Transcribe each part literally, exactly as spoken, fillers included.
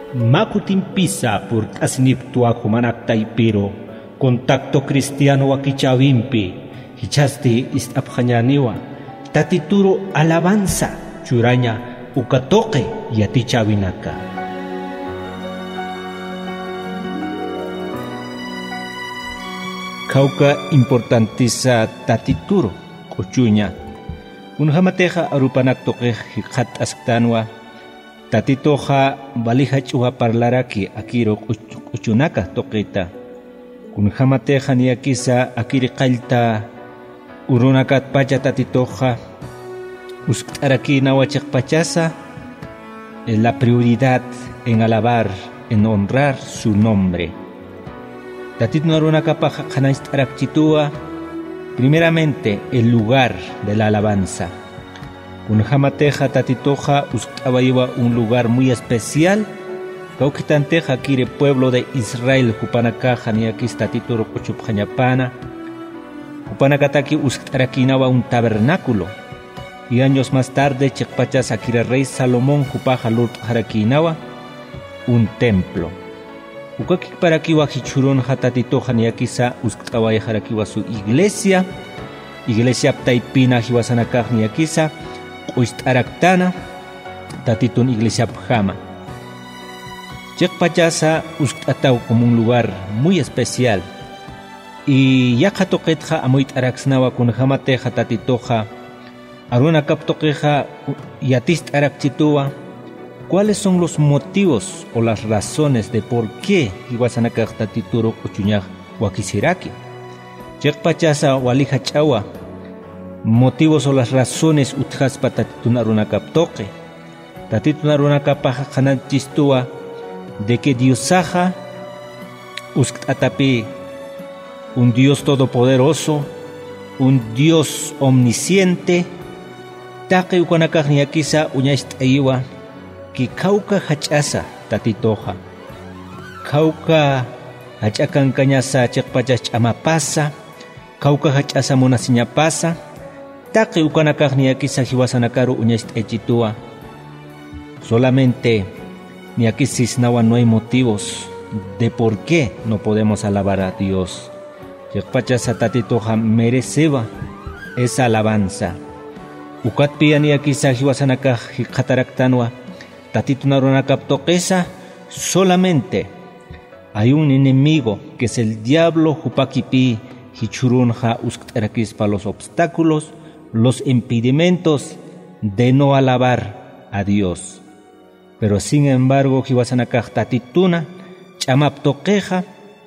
Makutin pisa por asniptua humanak taipiro, contacto cristiano wakichawimpi, hichasti istapjanyaniwa, tatituro alabanza, churaña, ukatoque yatichawinaka. Kauka importantiza tatituro, kuchuña. Unhamateja arupanak toque hikat asktanwa, tatitoja valija chua parlaraki akiro kuchunaka toquita. Unhamateja niakisa akiri qalta urunakat pacha tatitoja, ustaraki nawachak pachasa, la prioridad en alabar, en honrar su nombre. Tatitnarunaka paja kanaistarakchitua, primeramente el lugar de la alabanza. Unhamateja tatitoja ustabaywa un lugar muy especial. Kaukitanteja kire pueblo de Israel hupanakaja niakis tatituro kuchupjañapana. Hupanakataki ustarakinawa un tabernáculo. Y años más tarde chekpachas akira rey Salomón hupaja lurtjarakinawa un templo. Ukakik para kiwa hichurun hatatitoja niakisa ustawaya harakiwa su iglesia. Iglesia ptaipina hiwasanakaj niakisa. Uistaraktana tatitun iglesia pjama. Chekpachasa ustatau como un lugar muy especial. Y yakatoqetja amuit araxnawa kunjamateja tatitoja. Aruna kaptoqueja yatist arakchitua. ¿Cuáles son los motivos o las razones de por qué iwasanakaj tatituro kuchuñaj wakisiraki? Chekpachasa walija chawa. Motivos o las razones utjaspa tatitunarunakaptoque. Tatitunarunakapaja kanachistua de que Diosaja uskatapi, un Dios todopoderoso, un Dios omnisciente, taque ukanakajniakisa uñaistaiwa, que kauka hachasa tatitoja. Kauka hachakan cañasa chekpachach amapasa, kauka hachasa monasiñapasa, taque ukanakajniakisa hiwasanakaru uñaistaichitua. Solamente ni aquí cisnawa no hay motivos de por qué no podemos alabar a Dios. Yakpachasa tatitoja mereceba esa alabanza. Ukatpia ni aquí sajiwasanaka hikataraktanwa tatitunarunakaptoquesa. Solamente hay un enemigo que es el diablo hupakipi hichurunja usktarakispa los obstáculos, los impedimentos de no alabar a Dios. Pero sin embargo, hiwasanakaj tatituna, chamaptoqueja,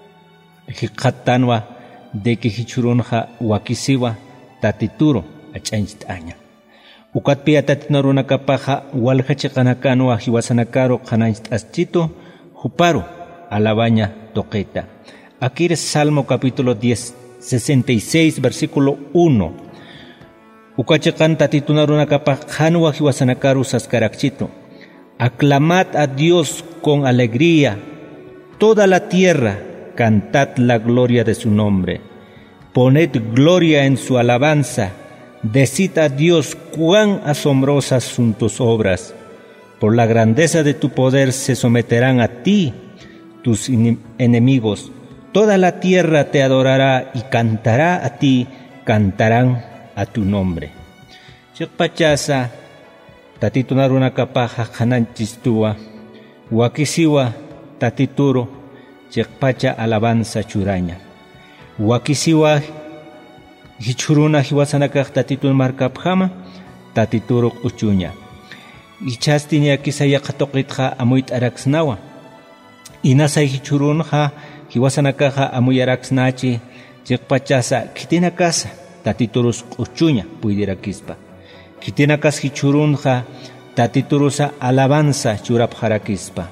hikatanwa, de que hichurunja wakisiwa tatituro achanchtaña. Ukatpia tatinarunakapaja, walhachiqanakanwa hiwasanakaro qananchtaschito, juparo, alabaña toqueta. Aquí es Salmo capítulo diez, sesenta y seis, versículo uno. Ukachiqan tatitunarunakapaj, hanwa hiwasanakaru saskarakchito. Aclamad a Dios con alegría, toda la tierra, cantad la gloria de su nombre. Poned gloria en su alabanza, decid a Dios cuán asombrosas son tus obras. Por la grandeza de tu poder se someterán a ti tus enemigos. Toda la tierra te adorará y cantará a ti, cantarán a tu nombre. Chekpachasa tatitunarunakapaja qananchistua, wakisiwa tatituro, chekpacha alabanza churaña. Wakisiwa hichuruna hiwasanakaj tatitun markapjama, tatituro uchuña. Ichastinia kisayaqatoqitja amuit araxnawa. Inasay hichurunja hiwasanakaja amuy araxnachi, chekpachasa kitinakasa, tatiturus uchuña puidirakispa. Kitinakas hichurunja tatiturusa alabanza churapjarakispa.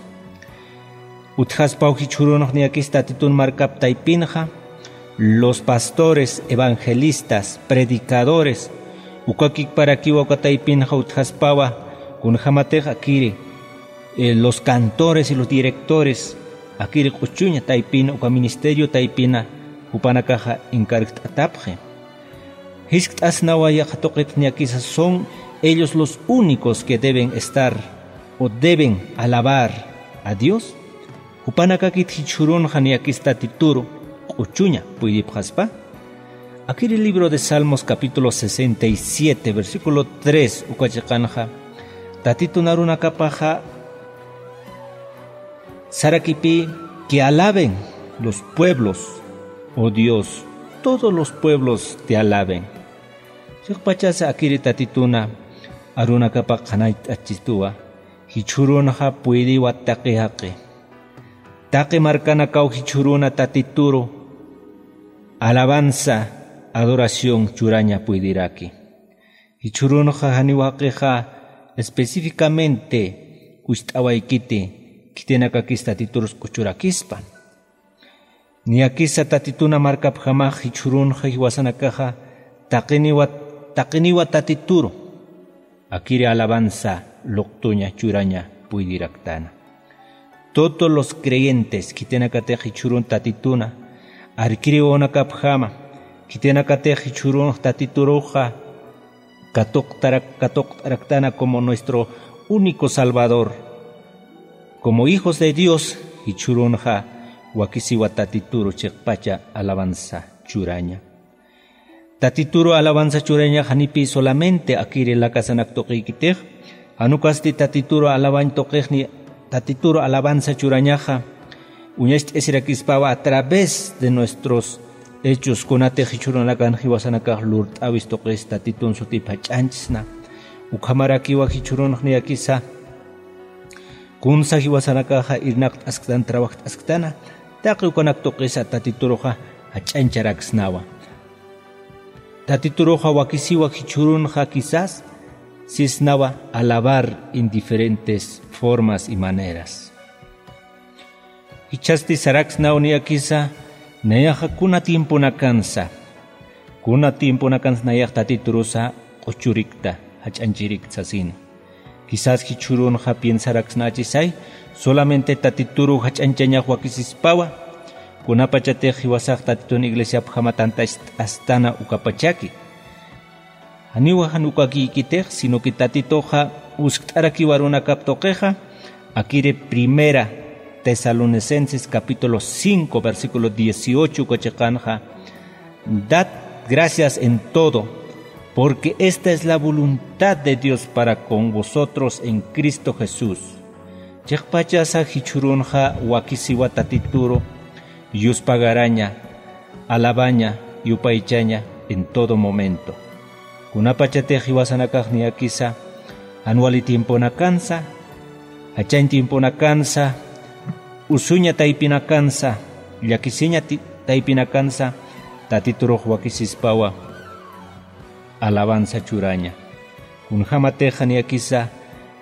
Utjaspau hichurunja niakis tatitun markap taipinja, los pastores, evangelistas, predicadores, ukakik para kiwaka taipinja utjaspawa, kunjamateja kiri, eh, los cantores y los directores, akiri kuchuña taipina, uka ministerio taipina, upanakaja inkargt atapje. Son ellos los únicos que deben estar o deben alabar a Dios, hupanakakit hichurun janiakista tituro, uchuña, puidipjaspa. Aquí el libro de Salmos capítulo sesenta y siete, versículo tres, ukachakanja, tatito naruna kapaja, sarakipi, que alaben los pueblos, oh Dios, todos los pueblos te alaben. Chikpachasa akiri tatituna, aruna kapak kanait achistua, hichurunha puidiwa taqiaqi. Taqi marcana kau hichuruna tatituro, alabanza, adoración churaña puidiraki. Hichurunha haniwaqiha específicamente kustawaikiti, kitenakakis tatituros kuchurakispan. Ni akisa tatituna markap jamaj hichurunha hiwasanakaja, taqiniwa, taqiniwa tatituro. Akiri alabanza, loktuña churaña puidiraktana. Todos los creyentes kitenakate hichurun tatituna, arkiri onakap jama, kitenakate hichurun tatituroja, katok tarak katok taraktana como nuestro único Salvador. Como hijos de Dios, hichurunja, wakisiwa tatituro chekpacha alabanza churaña. Tatituro alabanza churaña hanipi solamente akiri la kasanak toqikitej, anukasti tatituro alaban toqejni tatituro alabanza churañaja, uñest esirakispawa a través de nuestros hechos konate hichurunlakan hiwasanakaj lurt awis toqes tatitun sutipa chanchna, ukamarakiwa hichurunjni akisa, kunsa hiwasanakaja irnakt asktan trabajt asktana, taqi ukanak toqesa tatituroja hach'ancharaksnawa. Tatituroja wakisiwa hichurunja quizás cisnaba alabar en diferentes formas y maneras. Hichasti saraksnaw ni akisa nayaja kuna tiempo na kansa. Kuna tiempo na kansa nayaj tatiturosa ochurikta hach'anchirik sasina. Quizás hichurunja piensaraksnachisay solamente tatituro hach'anchañaj wakisispawa. Kunapachatej hiwasaj tatitun iglesia pjamatanta astana ukapachaki. Aniwa hanukaki ikitej, sino que tatitoja uskt'araki waruna kaptoqueja, akire primera Tesalonicenses capítulo cinco, versículo dieciocho, kochekanja, dad gracias en todo, porque esta es la voluntad de Dios para con vosotros en Cristo Jesús. Chekpachasa hichurunja wakisiwa tatituro, yuspagaraña, alabaña, yupaichaña en todo momento. Kunapachate hiwasanakaj ni akisa, anuali tiempo na kansa, hachain tiempo na kansa, usuña taipina kansa, llakisiña taipina kansa, tatituruj wakisispawa, alabanza churaña. Kunjamateja ni akisa,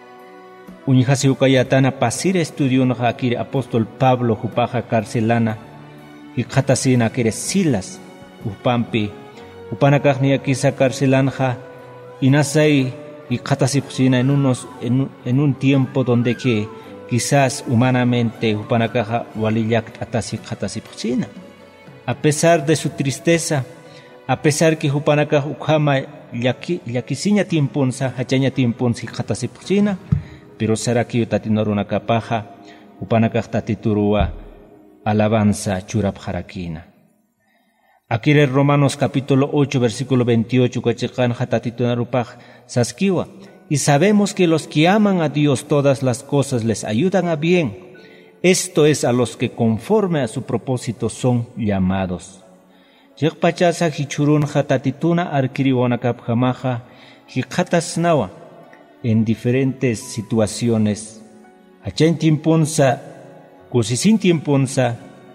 uñjasi ukayatana pasir estudiunja akire apóstol Pablo jupaja carcelana, hiqatasina akire Silas, upampi, upanakaj ni akisa carcelanja, inasay y katasipsina en unos en, en un tiempo donde que quizás humanamente upanakaja walillak atasi katasipsina. A pesar de su tristeza, a pesar que upanakaj ukama yaki yakisiña tiemponsa hachaña tiemponsi katasipsina, pero saraki utatinaruna kapaja upanakaj tatiturua alabanza churap harakina. Aquí en Romanos capítulo ocho, versículo veintiocho, kachikan hatatitunarupaj saskiwa. Y sabemos que los que aman a Dios todas las cosas les ayudan a bien. Esto es a los que conforme a su propósito son llamados. Yekpachasa hichurun hatatituna arkiriwana kapjamaja hikatasnawa en diferentes situaciones. Hachen tiemponsa, kusisin tiemponsa,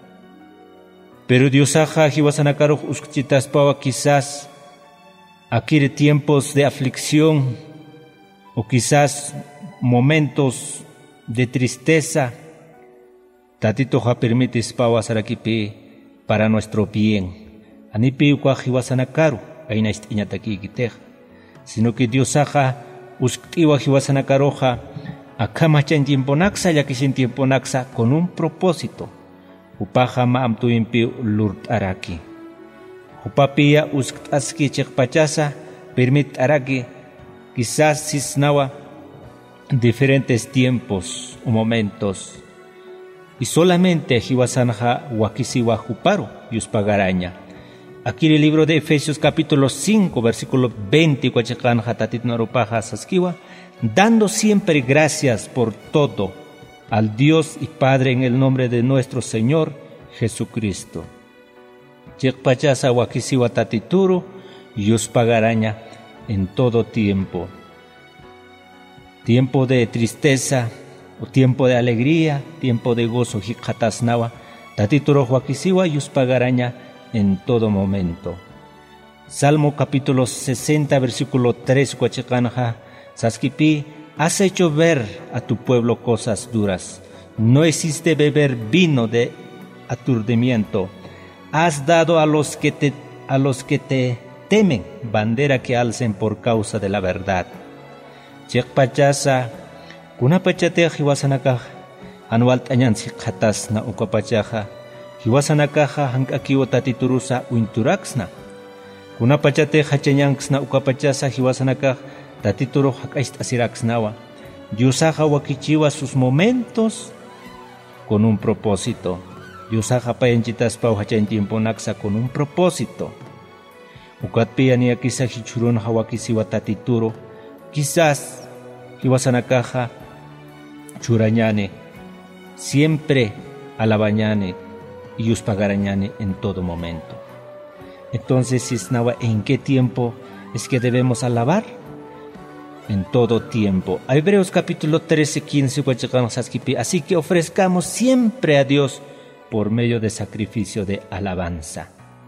pero Diosaja hiwasanakaruj uskchitaspawa quizás adquiere tiempos de aflicción o quizás momentos de tristeza. Tatitoja permitis pawa sarakipi para nuestro bien. Anipi ukwa hiwasanakaru aina istiñataki kitej. Sino que Diosaja usktiwa hiwasanakaroja akamachan tiemponaxa yakisin tiemponaxa con un propósito. Upaja maamtuimpi lurt araki. Upapia usktaski chekpachasa permit araki quizás cisnawa diferentes tiempos o momentos y solamente hiwasanja wakisiwa juparo yuspagaraña. Aquí en el libro de Efesios capítulo cinco versículo veinte cuachakanja tatitnarupaja saskiwa, dando siempre gracias por todo al Dios y Padre en el nombre de nuestro Señor Jesucristo. Chikpachasa wakisiwa tatituru yuspagaraña en todo tiempo. Tiempo de tristeza o tiempo de alegría, tiempo de gozo, hikatasnawa, tatituro wakisiwa yuspagaraña en todo momento. Salmo capítulo sesenta, versículo tres, cuachikanja, saskipi, has hecho ver a tu pueblo cosas duras. No existe beber vino de aturdimiento. Has dado a los que te, a los que te temen bandera que alcen por causa de la verdad. Chikpachasa, kunapachate hiwasanakaj, anual tañan sikhatasna ukapachaja, hiwasanakaja hankakiwa tatiturusa uinturaksna. Kunapachate hachanyanksna ukapachasa hiwasanakaj, tatituru hakaist asiraksnawa. Yusaja wakichiwa sus momentos con un propósito. Yusaja payanchitas pau hachan tiempo naksa con un propósito. Ukatpia ni akisa hichurun hawakisiwa tatituru, quizás hiwasanakaja churañane, siempre alabañane y yuspagarañane en todo momento. Entonces, ¿en qué tiempo es que debemos alabar? En todo tiempo. Hebreos capítulo trece, quince, así que ofrezcamos siempre a Dios por medio de sacrificio de alabanza,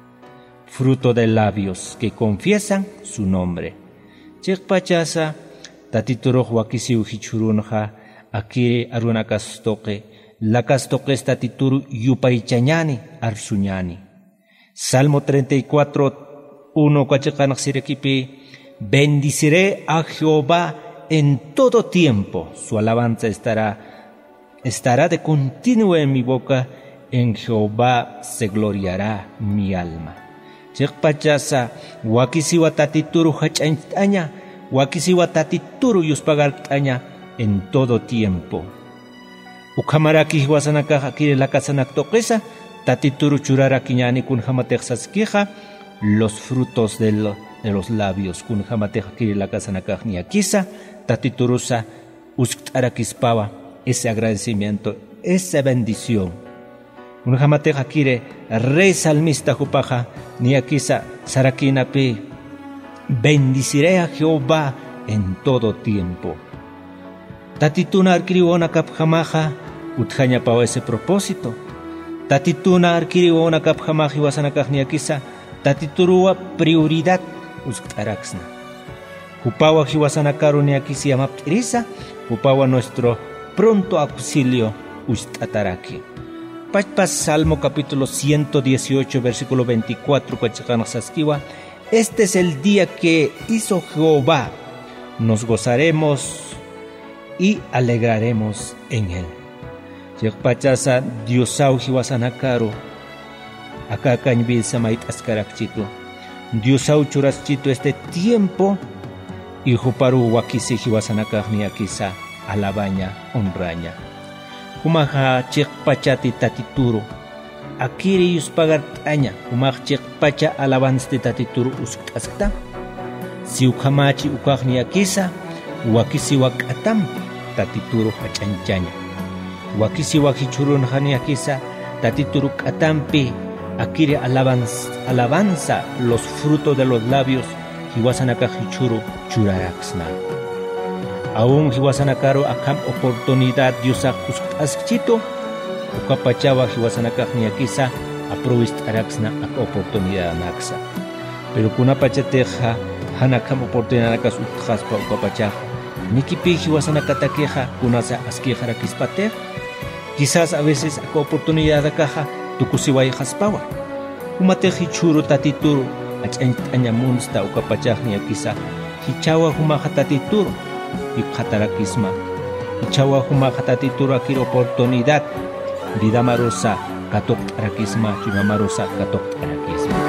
fruto de labios que confiesan su nombre. Chikpachasa, tatituro wakisiu hichurunja, akiri arunakastoque, lakastoque tatituru yupaichañani arsuñani. Salmo treinta y cuatro, uno, cuachakanaxirekipi, bendiciré a Jehová en todo tiempo, su alabanza estará, estará de continuo en mi boca, en Jehová se gloriará mi alma. Chikpachasa, wakisiwa tatituru hachantaña, wakisiwa tatituru yuspagartaña en todo tiempo. Ukamaraki hiwasanakaja kiri lakasanaktoquesa, tatituru churarakiñani kun hamatexaskija, los frutos de, lo, de los labios kun hamateja kiri lakasanakajni akisa, tatiturusa usktarakispawa, ese agradecimiento, esa bendición. Un hamateja kire rey salmista jupaja ni akisa sarakinapi, bendiciré a Jehová en todo tiempo. Tatituna arquiriwona kapjamaja utjaña para ese propósito. Tatituna arquiriwona kapjamaja iwasanakajni akisa, tatiturua prioridad uskaraxna. Jupawa hiwasanakaru ni akisi amaptirisa, jupawa nuestro pronto auxilio ustataraki. Pachpas Salmo capítulo ciento dieciocho, versículo veinticuatro, Cuachacanasaskiwa. Este es el día que hizo Jehová, nos gozaremos y alegraremos en él. Chekpachasa Diosau hiwasanakaru, acá cañbil samait askarakchito. Diosau churaschito este tiempo y juparu wakisi hiwasanakahni akisa alabaña honraña. Kumaja chekpachati tatituru. Akiri yuspagartaña, kumaj chekpacha alabanste tatituru uskasta. Si ukamachi ukahni akisa, wakisi wakatampi tatituru hachanchaña. Wakisi wakichurun hani akisa, tatituru katampi, akiri alabanza, alabanza los frutos de los labios, hiwasanaka hichuru churaraxna. Aún hiwasanakaru akam oportunidad diusak uskaskchito, ukapachawa hiwasanaka ni akisa, aprovist araxna ak oportunidad naxa. Pero kunapachateja, hanakam oportunidad nakas utjaspa ukapachaja. Nikipi hiwasanaka takeja, kunasa askijara kispatej. Quizás a veces a oportunidad de caja tukusiway haspawa. Humate hichuru tatituru ach'aña munsta ukapachajni akisa hichawa humaja tatituru yukatarakisma. Hichawa humaja tatituru akir oportunidad vida marosa katok arakisma chima marosa katok arakisma.